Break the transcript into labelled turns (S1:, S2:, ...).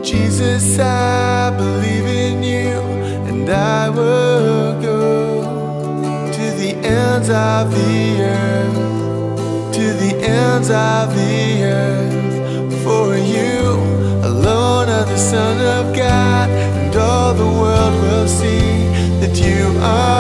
S1: Jesus, I believe in you, and I will go to the ends of the earth, to the ends of the earth. For you alone are the Son of God, and all the world will see that you are